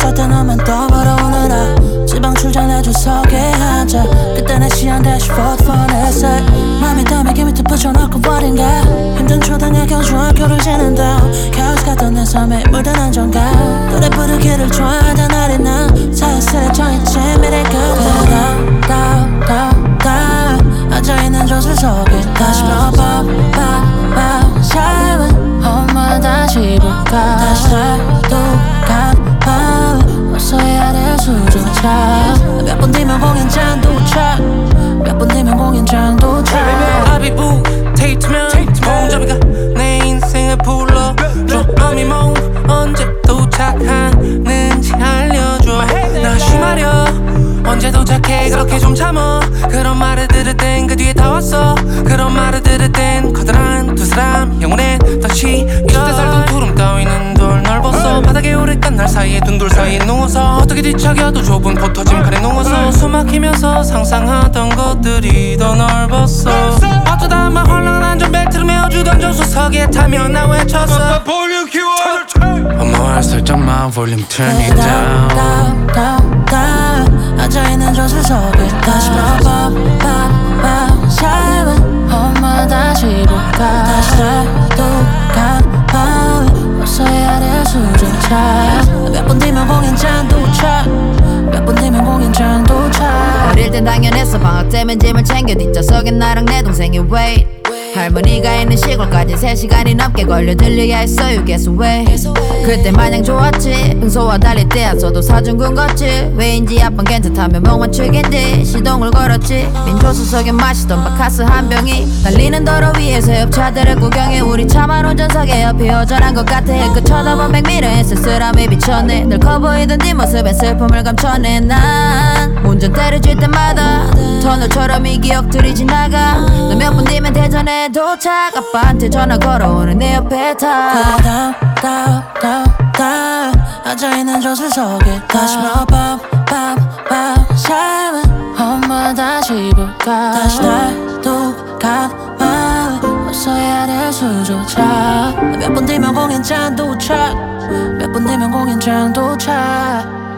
그때 너만 떠벌어 오느라 지방 출전해 주석에 앉아 그때 내 시간 다시 뻔뻔했어 맘이 땀에게 밑에 붙여놓고 버린가 힘든 초등학교 중학교를 지낸다 카오스 같던 내 삶에 물든 안정감 노래 부르기를 좋아하던 날이 난 사슬에 정했지 미래 끝에 다 앉아있는 저술 속에 다시 삶은 엄마 다시 볼까 다시 살독한 밤 어서야 될 수조차 몇 번 뒤면 공연장 도착 몇 번 뒤면 공연장 도착 아비부 테이트면 봉잡이가 내 인생을 불러줘 어미 몸 언제 도착하는지 알려줘 나 쉬마려 언제 도착해 그렇게 좀 참어 그런 말을 들을 땐 그 뒤에 다 왔어 그런 말을 들을 땐 커다란 두 사람 영혼에 다시 20대 살던 구름 따위는 덜 넓었어 바닥에 오래간 날 사이에 둔돌 사이에 누워서 어떻게 뒤척여도 좁은 포터짐 칸에 누워서 숨 막히면서 상상하던 것들이 더 넓었어 어쩌다 막 헐렁한 안전벨트를 메어주던 조수석에 타면 나 외쳤어 볼륨 키워 엄마와 설정만 볼륨 turn it down 앉아있는 저술 속에 다시 삶은 엄마 다시 볼까 다시 살독한 밤 어서야 될 수조차 몇 번 뒤면 공연장 도착 몇 번 뒤면 공연장 도착 어릴 땐 당연했어 방학 때면 짐을 챙겨 뒷좌석엔 나랑 내 동생이 wait 할머니가 있는 시골까지 3시간이 넘게 걸려 들려야 했어 You guess away 그때 마냥 좋았지 평소와 달리 떼어서도 사준 군 걷지 왜인지 아픈 괜찮다며 멍만 축인데 시동을 걸었지 민초수석에 마시던 바카스 한 병이 달리는 도로 위에서 옆차들을 구경해 우리 차만 운전석에 옆에 여전한 것 같아 그 쳐다본 백미러에 쓸쓸함이 비쳤네 늘 커 보이던 네 모습에 슬픔을 감춰내 난 운전대를 쥘 때마다 터널처럼 이 기억들이 지나가 너 몇 분 뒤면 대전에 도착 아빠한테 전화 걸어오는 내 옆에 타 앉아있는 저술 속에 다시 삶은 엄마 다시 볼까 다시 살독한 밤 어서야 될 수조차 몇 번 뒤면 공연장 도착 몇 번 뒤면 공연장 도착